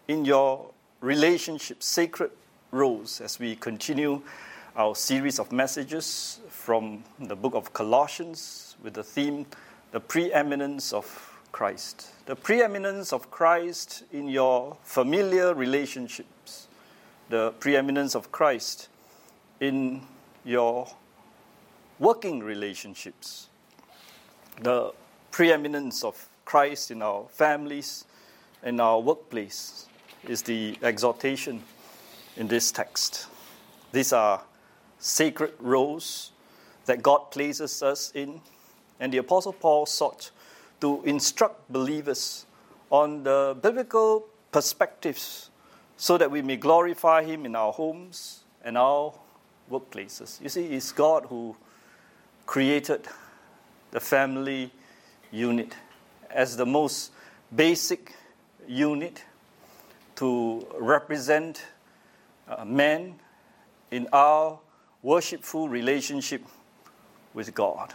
in your relationship, sacred roles, as we continue our series of messages from the book of Colossians with the theme, the preeminence of Christ. The preeminence of Christ in your familiar relationships. The preeminence of Christ in your working relationships. The preeminence of Christ in our families, in our workplace, is the exhortation in this text. These are sacred roles that God places us in, and the Apostle Paul sought to instruct believers on the biblical perspectives so that we may glorify Him in our homes and our workplaces. You see, it's God who created the family unit as the most basic unit to represent man in our worshipful relationship with God.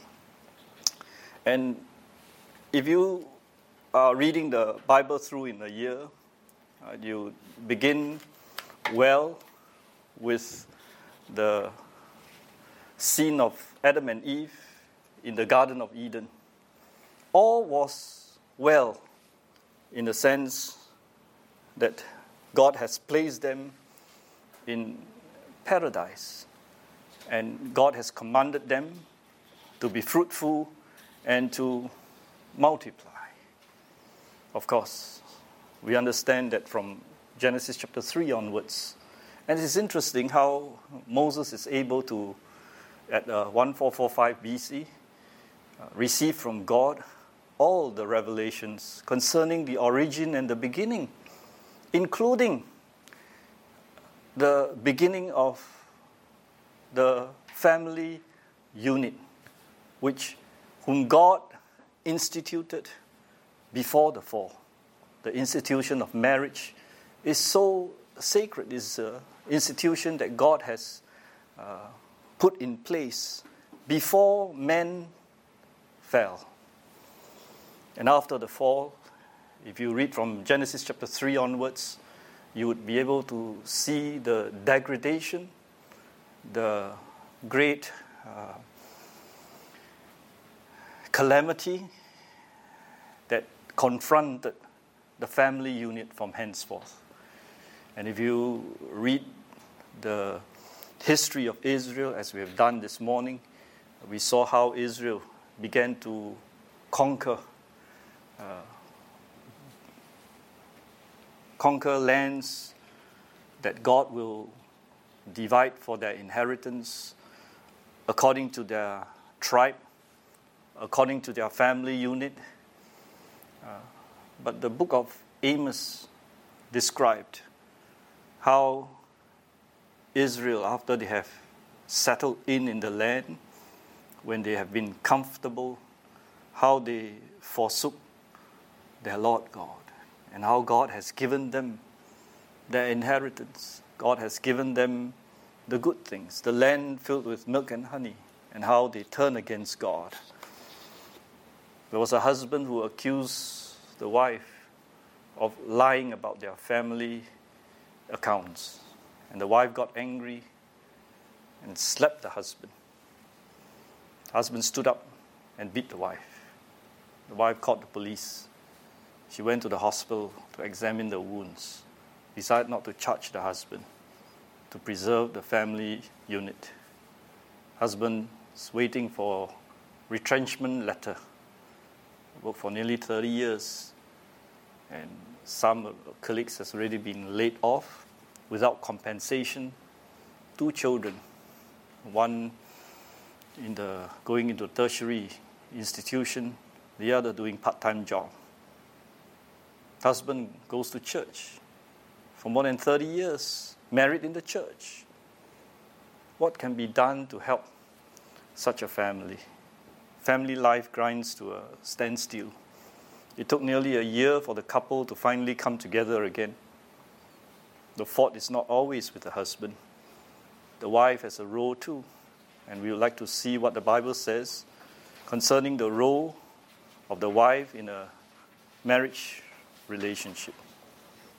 And if you are reading the Bible through in a year, you begin well with the scene of Adam and Eve in the Garden of Eden. All was well in the sense that God has placed them in paradise, and God has commanded them to be fruitful and to multiply. Of course, we understand that from Genesis chapter 3 onwards. And it's interesting how Moses is able to, at 1445 BC, receive from God all the revelations concerning the origin and the beginning, including the beginning of the family unit, whom God instituted before the fall. The institution of marriage is so sacred. It's an institution that God has put in place before men fell. And after the fall, if you read from Genesis chapter 3 onwards, you would be able to see the degradation, the great calamity that confronted the family unit from henceforth. And if you read the history of Israel, as we have done this morning, we saw how Israel began to conquer lands that God will divide for their inheritance according to their tribe, according to their family unit. But the book of Amos described how Israel, after they have settled in the land, when they have been comfortable, how they forsook their Lord God, and how God has given them their inheritance. God has given them the good things, the land filled with milk and honey, and how they turn against God. There was a husband who accused the wife of lying about their family accounts. And the wife got angry and slapped the husband. The husband stood up and beat the wife. The wife called the police. She went to the hospital to examine the wounds. Decided not to charge the husband, to preserve the family unit. Husband is waiting for retrenchment letter. Worked for nearly 30 years. And some colleagues has already been laid off without compensation. 2 children, one going into tertiary institution, the other doing part-time job. Husband goes to church for more than 30 years, married in the church. What can be done to help such a family? Family life grinds to a standstill. It took nearly a year for the couple to finally come together again. The fault is not always with the husband. The wife has a role too. And we would like to see what the Bible says concerning the role of the wife in a marriage relationship.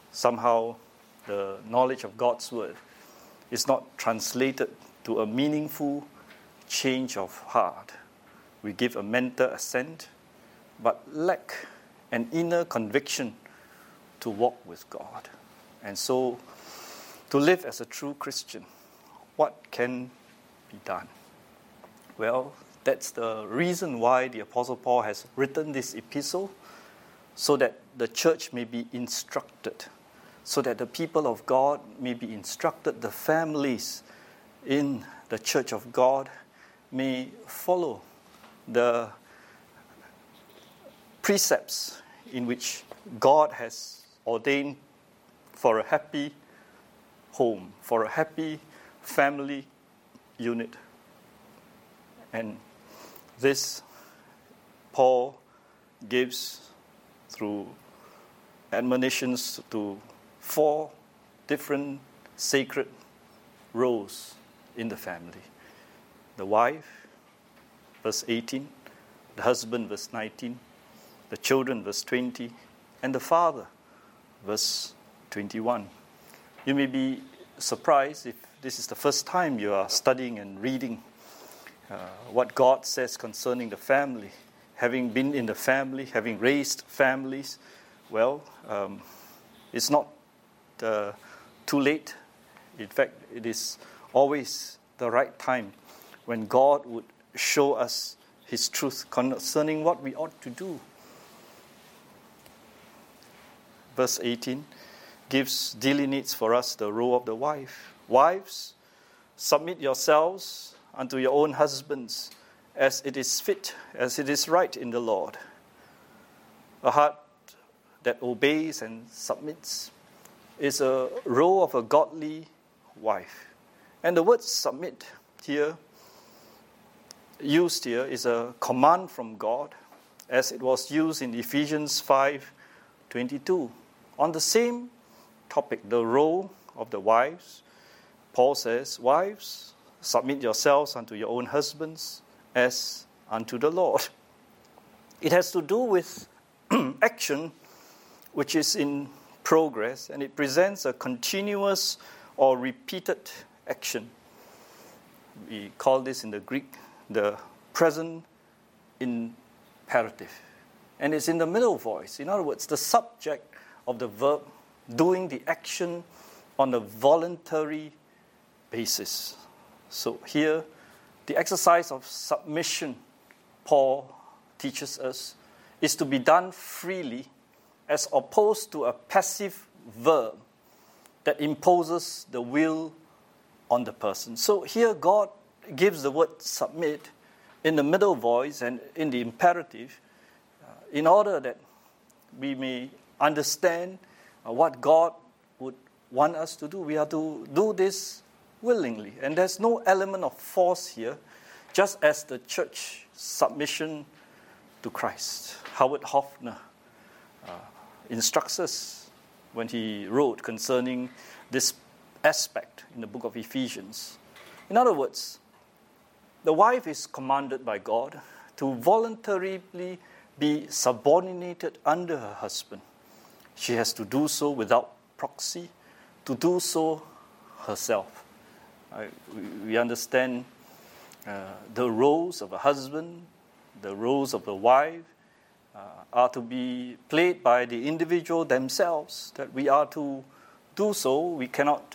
somehow the knowledge of God's word is not translated to a meaningful change of heart. We give a mental assent, but lack an inner conviction to walk with God. And so, to live as a true Christian, what can be done? Well, that's the reason why the Apostle Paul has written this epistle, so that the church may be instructed, so that the people of God may be instructed, the families in the church of God may follow the precepts in which God has ordained for a happy home, for a happy family unit. And this Paul gives through admonitions to 4 different sacred roles in the family. The wife, verse 18, the husband, verse 19, the children, verse 20, and the father, verse 21. You may be surprised if this is the first time you are studying and reading what God says concerning the family. Having been in the family, having raised families, well, it's not too late. In fact, it is always the right time when God would show us His truth concerning what we ought to do. Verse 18 delineates for us the role of the wife. Wives, submit yourselves unto your own husbands, as it is fit, as it is right in the Lord. A heart that obeys and submits is a role of a godly wife. And the word submit here, used here, is a command from God, as it was used in Ephesians 5:22. On the same topic, the role of the wives, Paul says, wives, submit yourselves unto your own husbands as unto the Lord. It has to do with action which is in progress, and it presents a continuous or repeated action. We call this in the Greek the present imperative. And it's in the middle voice. In other words, the subject of the verb doing the action on a voluntary basis. So here, the exercise of submission, Paul teaches us, is to be done freely as opposed to a passive verb that imposes the will on the person. So here God gives the word submit in the middle voice and in the imperative in order that we may understand what God would want us to do. We are to do this willingly. And there's no element of force here, just as the church submission to Christ. Howard Hoffner instructs us when he wrote concerning this aspect in the book of Ephesians. In other words, the wife is commanded by God to voluntarily be subordinated under her husband. She has to do so without proxy, to do so herself. We understand the roles of a husband, the roles of the wife are to be played by the individual themselves, that we are to do so. We cannot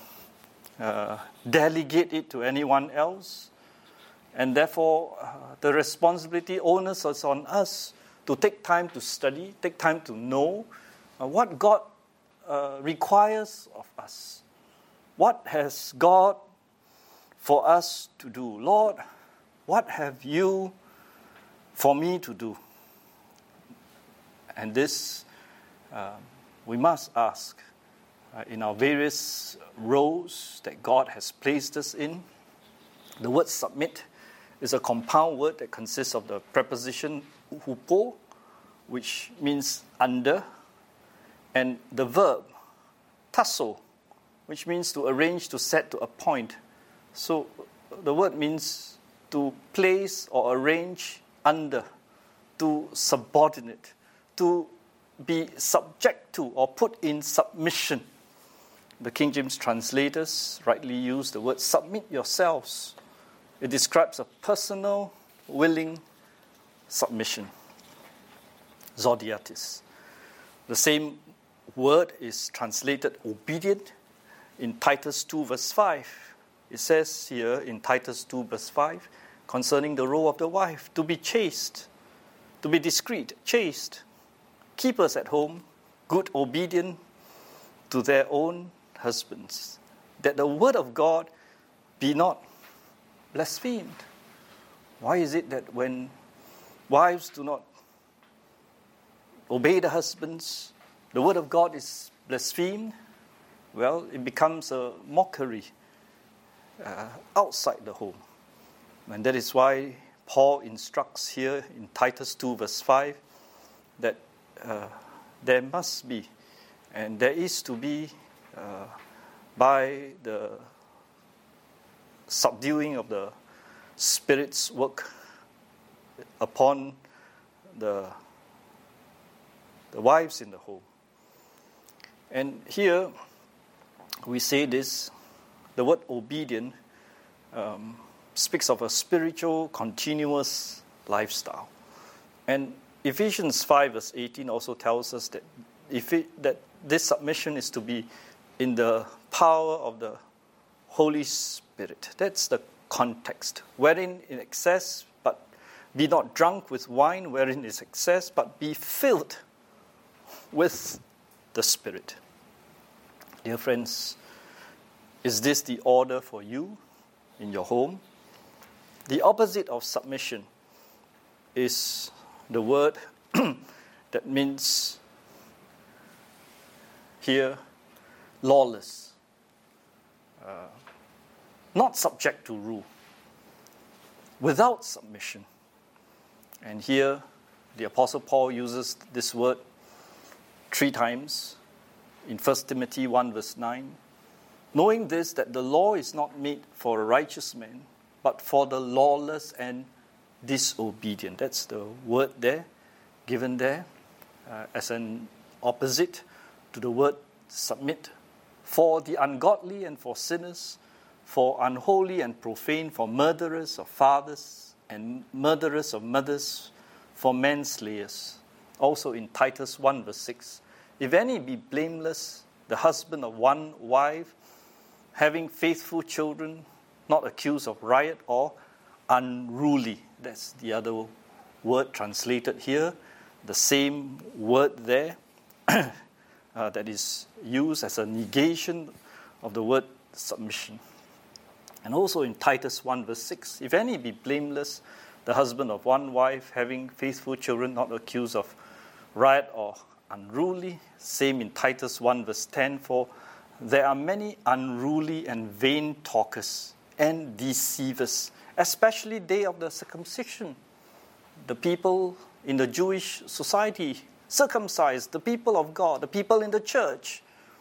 delegate it to anyone else. And therefore, the responsibility, onus is on us to take time to study, take time to know what God requires of us. What has God for us to do? Lord, what have you for me to do? And this we must ask in our various roles that God has placed us in. The word submit is a compound word that consists of the preposition hupo, which means under, and the verb tasso, which means to arrange, to set, to appoint. So the word means to place or arrange under, to subordinate, to be subject to or put in submission. The King James translators rightly use the word submit yourselves. It describes a personal, willing submission. Zodiatis. The same word is translated obedient in Titus 2 verse 5. It says here in Titus 2 verse 5 concerning the role of the wife to be chaste, to be discreet, chaste, keepers at home, good, obedient to their own husbands, that the word of God be not blasphemed. Why is it that when wives do not obey the husbands, the word of God is blasphemed? Well, it becomes a mockery outside the home. And that is why Paul instructs here in Titus 2 verse 5 that there must be and there is to be by the subduing of the Spirit's work upon the wives in the home. And here we say this, the word obedient speaks of a spiritual, continuous lifestyle. And Ephesians 5 verse 18 also tells us that that this submission is to be in the power of the Holy Spirit. That's the context. Wherein in excess, but be not drunk with wine, wherein is excess, but be filled with the Spirit. Dear friends, is this the order for you in your home? The opposite of submission is the word that means here lawless, not subject to rule, without submission. And here the Apostle Paul uses this word 3 times in 1 Timothy 1 verse 9. Knowing this, that the law is not made for a righteous man, but for the lawless and disobedient. That's the word there, given there as an opposite to the word submit. For the ungodly and for sinners, for unholy and profane, for murderers of fathers and murderers of mothers, for manslayers. Also in Titus 1 verse 6. If any be blameless, the husband of one wife, having faithful children, not accused of riot or unruly. That's the other word translated here. The same word there that is used as a negation of the word submission. And also in Titus 1 verse 6, if any be blameless, the husband of one wife, having faithful children, not accused of riot or unruly. Same in Titus 1 verse 10, for there are many unruly and vain talkers and deceivers, especially day of the circumcision. The people in the Jewish society, circumcised, the people of God, the people in the church.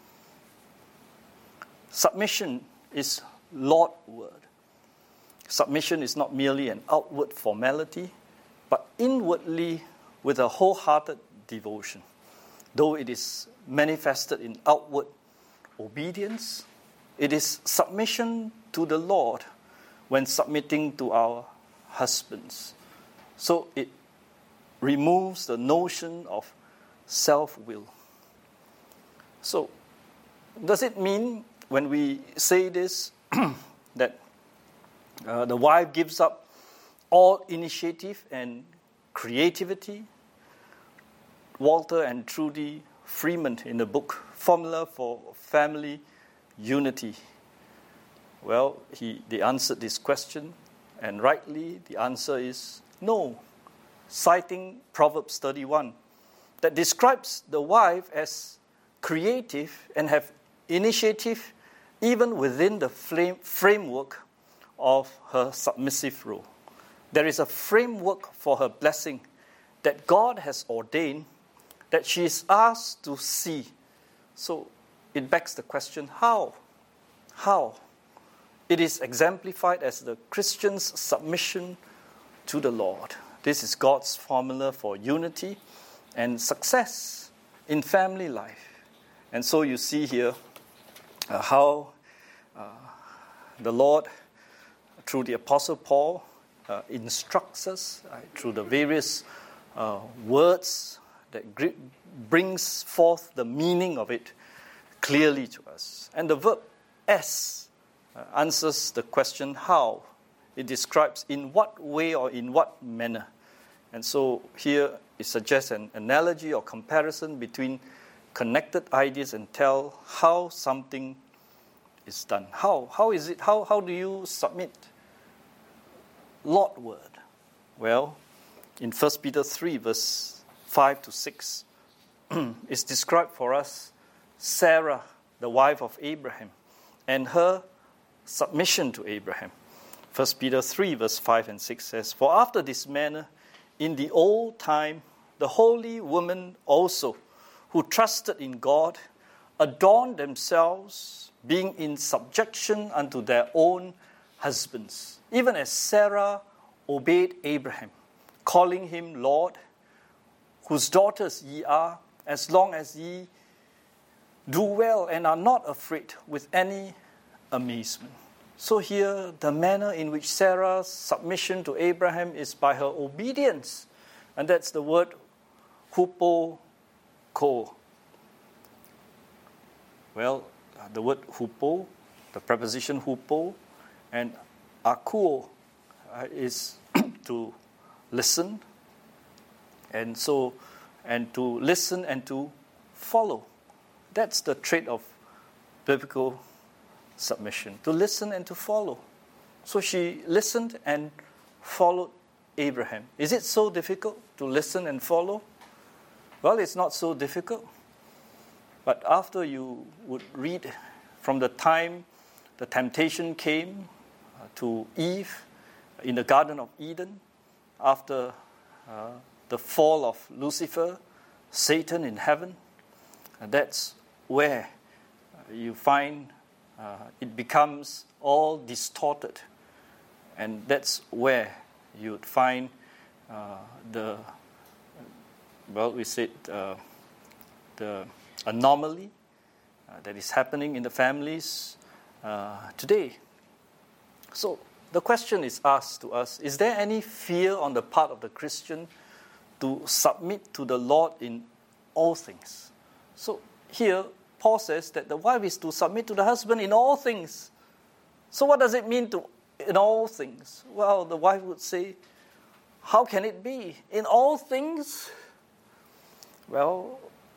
Submission is Lordward. Submission is not merely an outward formality, but inwardly with a wholehearted devotion. Though it is manifested in outward obedience, it is submission to the Lord when submitting to our husbands. So it removes the notion of self-will. So, does it mean when we say this that the wife gives up all initiative and creativity? Walter and Trudy Freeman in the book Formula for Family Unity, well, they answered this question, and rightly the answer is no, citing Proverbs 31 that describes the wife as creative and have initiative even within the framework of her submissive role. There is a framework for her blessing that God has ordained that she is asked to see. So it begs the question, how? How? It is exemplified as the Christian's submission to the Lord. This is God's formula for unity and success in family life. And so you see here how the Lord, through the Apostle Paul, instructs us through the various words that brings forth the meaning of it clearly to us. And the verb as answers the question how. It describes in what way or in what manner. And so here it suggests an analogy or comparison between connected ideas and tell how something is done. How is it? How do you submit? Lord word. Well, in 1 Peter 3, verse 5 to 6, it's described for us Sarah, the wife of Abraham, and her submission to Abraham. 1 Peter 3, verse 5 and 6 says, "For after this manner, in the old time, the holy women also, who trusted in God, adorned themselves, being in subjection unto their own husbands, even as Sarah obeyed Abraham, calling him Lord, whose daughters ye are, as long as ye do well and are not afraid with any amazement." So here, the manner in which Sarah's submission to Abraham is by her obedience. And that's the word hupo ko. Well, the word hupo, the preposition hupo, and akuo is to listen. And to listen and to follow. That's the trait of biblical submission, to listen and to follow. So she listened and followed Abraham. Is it so difficult to listen and follow? Well, it's not so difficult. But after you would read from the time the temptation came to Eve in the Garden of Eden, after the fall of Lucifer, Satan in heaven, that's where you find it becomes all distorted. And that's where you would find the anomaly that is happening in the families today. So the question is asked to us, is there any fear on the part of the Christian to submit to the Lord in all things? So here, Paul says that the wife is to submit to the husband in all things. So what does it mean to in all things? Well, the wife would say, how can it be? In all things? Well,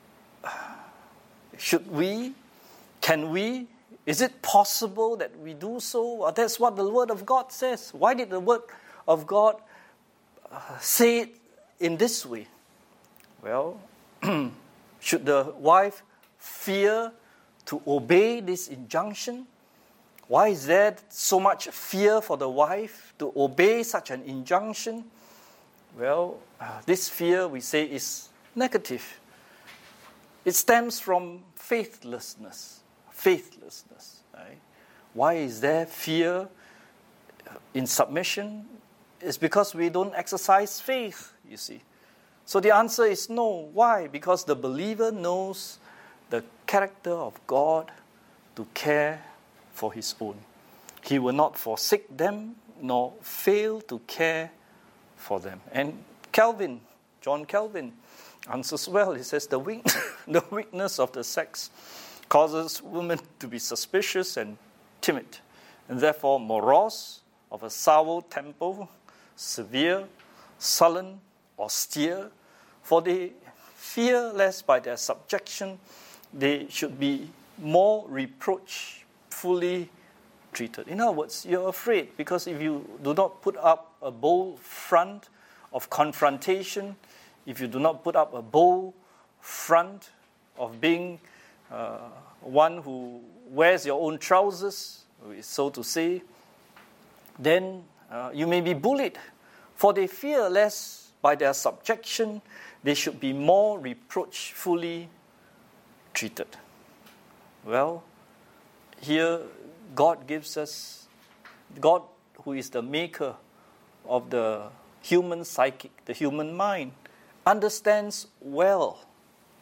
should we? Can we? Is it possible that we do so? Well, that's what the Word of God says. Why did the Word of God say it in this way? Well, should the wife fear to obey this injunction? Why is there so much fear for the wife to obey such an injunction? Well, this fear, we say, is negative. It stems from faithlessness. Right? Why is there fear in submission? It's because we don't exercise faith, you see. So the answer is no. Why? Because the believer knows the character of God to care for his own. He will not forsake them nor fail to care for them. And John Calvin, answers well. He says the weakness of the sex causes women to be suspicious and timid, and therefore morose, of a sour temper, severe, sullen, austere, for they fear lest by their subjection they should be more reproachfully treated. In other words, you're afraid because if you do not put up a bold front of confrontation, if you do not put up a bold front of being one who wears your own trousers, so to say, then you may be bullied. For they fear lest by their subjection they should be more reproachfully treated. Well, here God gives us, God who is the maker of the human psychic, the human mind, understands well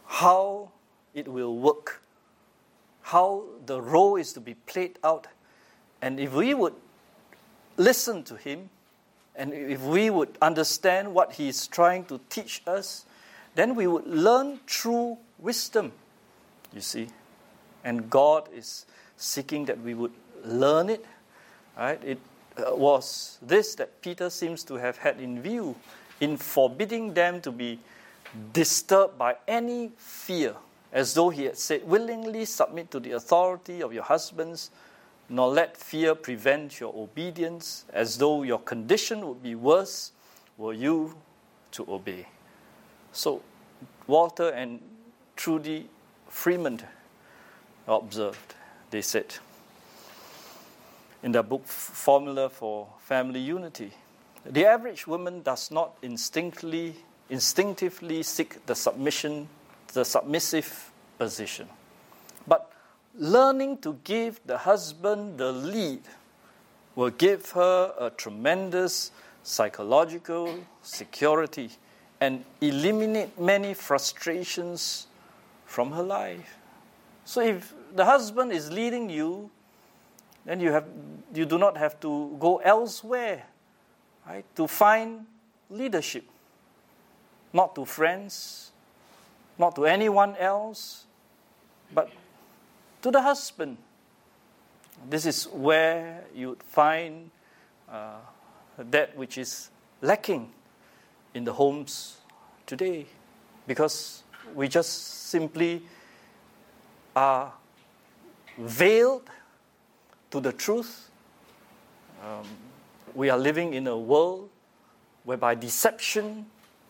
how it will work, how the role is to be played out. And if we would listen to him, and if we would understand what he is trying to teach us, then we would learn true wisdom, you see. And God is seeking that we would learn it. Right? It was this that Peter seems to have had in view in forbidding them to be disturbed by any fear, as though he had said, willingly submit to the authority of your husbands, nor let fear prevent your obedience, as though your condition would be worse were you to obey. So Walter and Trudy Freeman observed, they said, in their book Formula for Family Unity, the average woman does not instinctively seek the submissive position. But learning to give the husband the lead will give her a tremendous psychological security and eliminate many frustrations from her life. So if the husband is leading you, then you do not have to go elsewhere, right, to find leadership. Not to friends, not to anyone else, but to the husband. This is where you would find that which is lacking in the homes today, because we just simply are veiled to the truth. We are living in a world whereby deception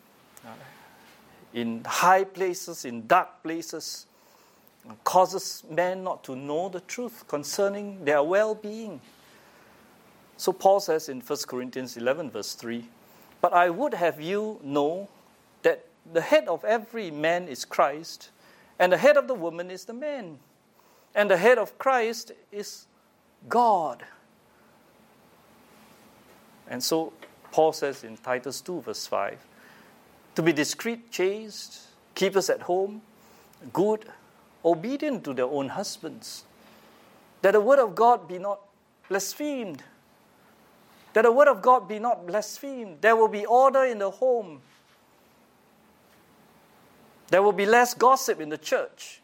in high places, in dark places, causes men not to know the truth concerning their well-being. So Paul says in 1 Corinthians 11 verse 3, but I would have you know that the head of every man is Christ, and the head of the woman is the man, and the head of Christ is God. And so Paul says in Titus 2 verse 5, to be discreet, chaste, keepers at home, good, obedient to their own husbands, that the word of God be not blasphemed. That the word of God be not blasphemed. There will be order in the home. There will be less gossip in the church.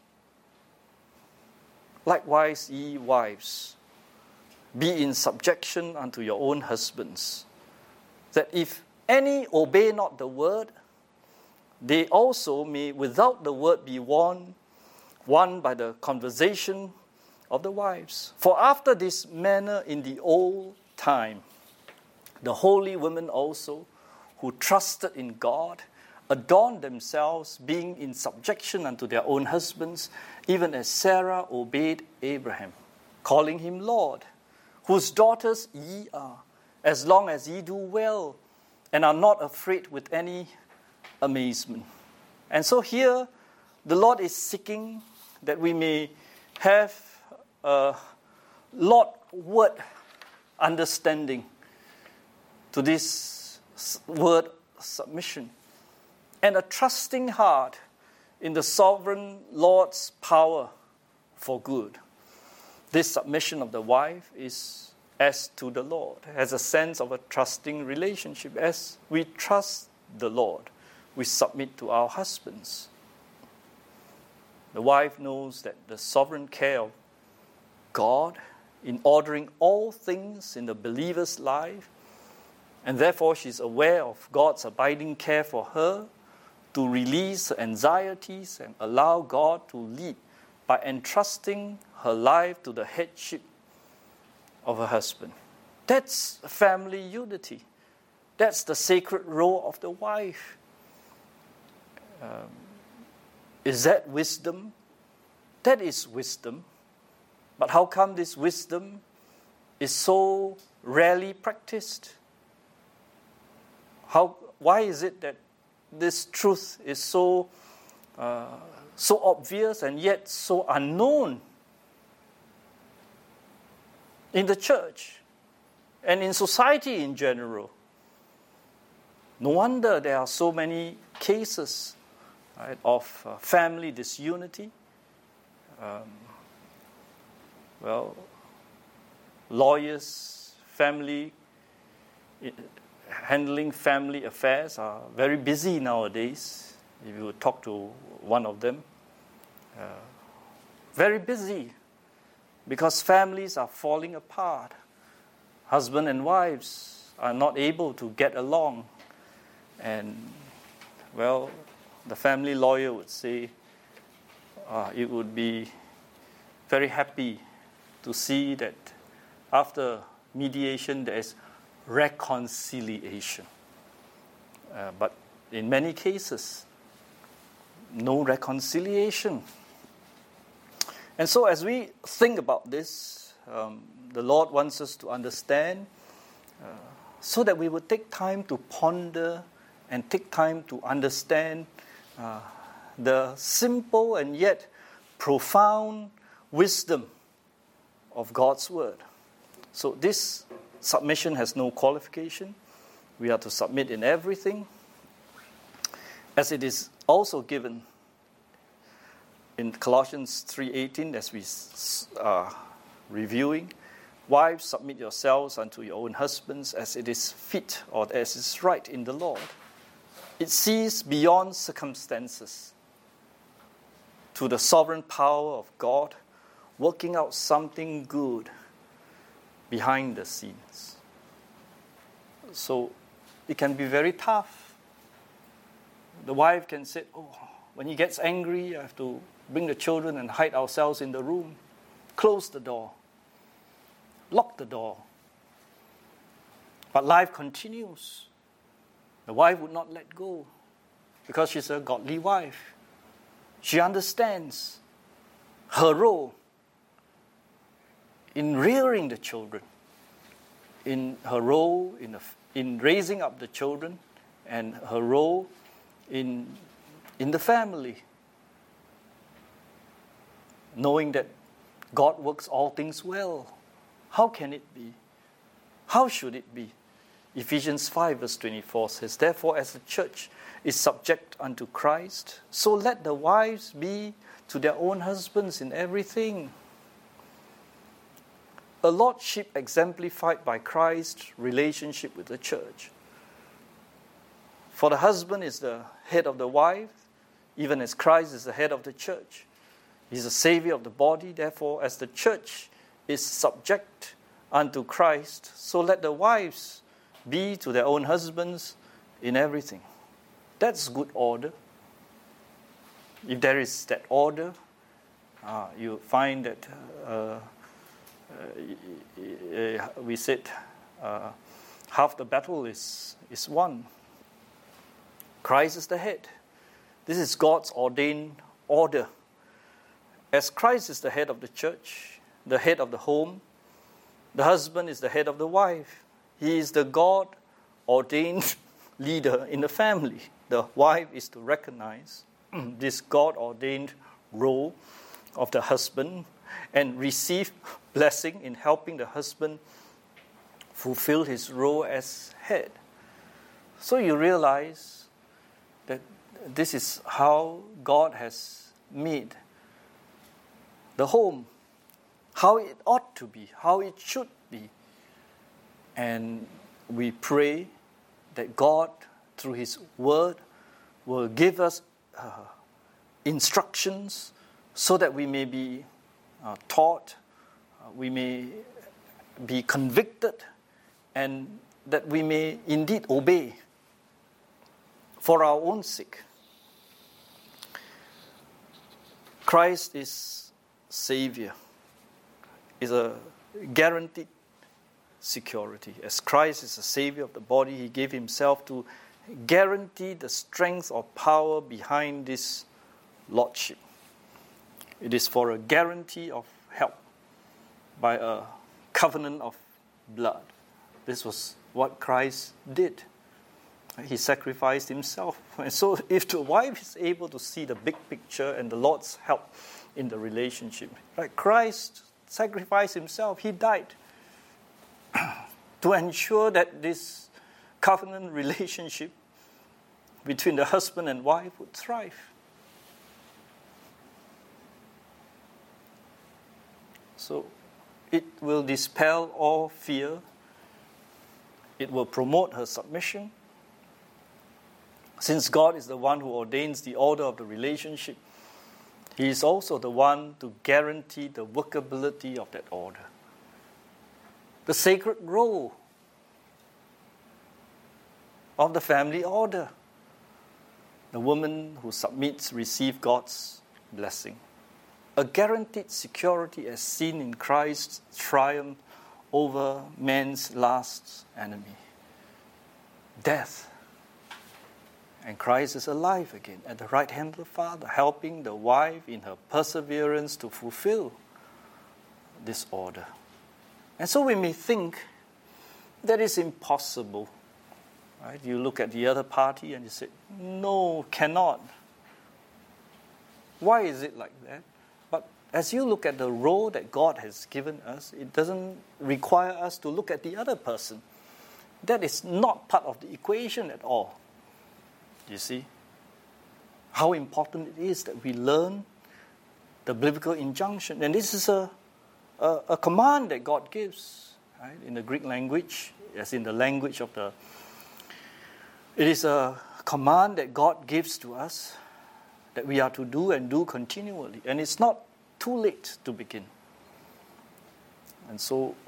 Likewise, ye wives, be in subjection unto your own husbands, that if any obey not the word, they also may without the word be won by the conversation of the wives. For after this manner in the old time, the holy women also, who trusted in God, adorned themselves, being in subjection unto their own husbands, even as Sarah obeyed Abraham, calling him Lord, whose daughters ye are, as long as ye do well, and are not afraid with any amazement. And so here, the Lord is seeking that we may have a Lord-word understanding to this word submission, and a trusting heart in the sovereign Lord's power for good. This submission of the wife is as to the Lord, has a sense of a trusting relationship. As we trust the Lord, we submit to our husbands. The wife knows that the sovereign care of God in ordering all things in the believer's life, and therefore she's aware of God's abiding care for her to release her anxieties and allow God to lead by entrusting her life to the headship of her husband. That's family unity. That's the sacred role of the wife. Is that wisdom? That is wisdom. But how come this wisdom is so rarely practiced? Why is it that this truth is so obvious and yet so unknown in the church and in society in general? No wonder there are so many cases right, of family disunity. Lawyers, handling family affairs are very busy nowadays. If you would talk to one of them, very busy because families are falling apart. Husband and wives are not able to get along. And, the family lawyer would say it would be very happy to see that after mediation there is reconciliation. But in many cases, no reconciliation. And so as we think about this, the Lord wants us to understand so that we would take time to ponder and take time to understand the simple and yet profound wisdom of God's Word. So this submission has no qualification. We are to submit in everything, as it is also given in Colossians 3:18, as we are reviewing. Wives, submit yourselves unto your own husbands as it is fit or as is right in the Lord. It sees beyond circumstances to the sovereign power of God working out something good behind the scenes. So it can be very tough. The wife can say, when he gets angry, I have to bring the children and hide ourselves in the room, close the door, lock the door. But life continues. The wife would not let go because she's a godly wife. She understands her role in rearing the children, in her role in raising up the children, and her role in the family. Knowing that God works all things well. How can it be? How should it be? Ephesians 5 verse 24 says, therefore as the church is subject unto Christ, so let the wives be to their own husbands in everything. A lordship exemplified by Christ's relationship with the church. For the husband is the head of the wife, even as Christ is the head of the church. He's the Savior of the body. Therefore, as the church is subject unto Christ, so let the wives be to their own husbands in everything. That's good order. If there is that order, you find that we said half the battle is won. Christ is the head. This is God's ordained order. As Christ is the head of the church, the head of the home, the husband is the head of the wife. He is the God-ordained leader in the family. The wife is to recognize this God-ordained role of the husband and receive blessing in helping the husband fulfill his role as head. So you realize that this is how God has made the home, how it ought to be, how it should be. And we pray that God, through His Word, will give us instructions so that we may be taught, we may be convicted, and that we may indeed obey for our own sake. Christ is Savior, is a guaranteed security. As Christ is the Savior of the body, He gave Himself to guarantee the strength or power behind this Lordship. It is for a guarantee of help by a covenant of blood. This was what Christ did. He sacrificed Himself. And so if the wife is able to see the big picture and the Lord's help in the relationship, right? Christ sacrificed Himself. He died to ensure that this covenant relationship between the husband and wife would thrive. So it will dispel all fear. It will promote her submission. Since God is the one who ordains the order of the relationship, He is also the one to guarantee the workability of that order. The sacred role of the family order. The woman who submits receives God's blessing. A guaranteed security as seen in Christ's triumph over man's last enemy, death. And Christ is alive again at the right hand of the Father, helping the wife in her perseverance to fulfill this order. And so we may think that is impossible. Right? You look at the other party and you say, no, cannot. Why is it like that? But as you look at the role that God has given us, it doesn't require us to look at the other person. That is not part of the equation at all. You see how important it is that we learn the biblical injunction. And this is a command that God gives, right? In the Greek language, as in the language of the... It is a command that God gives to us that we are to do and do continually. And it's not too late to begin. And so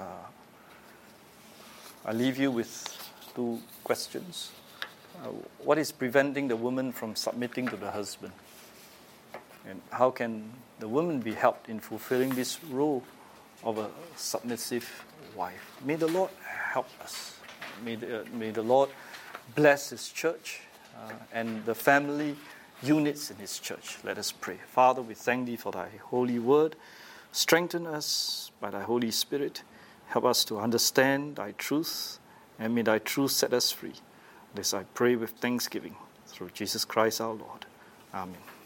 I leave you with two questions. What is preventing the woman from submitting to the husband? And how can the woman be helped in fulfilling this role of a submissive wife? May the Lord help us. May the Lord bless His church and the family units in His church. Let us pray. Father, we thank Thee for Thy holy word. Strengthen us by Thy Holy Spirit. Help us to understand Thy truth, and may Thy truth set us free. This I pray with thanksgiving through Jesus Christ our Lord. Amen.